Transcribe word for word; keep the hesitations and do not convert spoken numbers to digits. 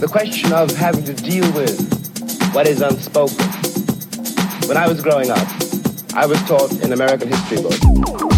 question of having to deal with what is unspoken. When I was growing up, I was taught in American history books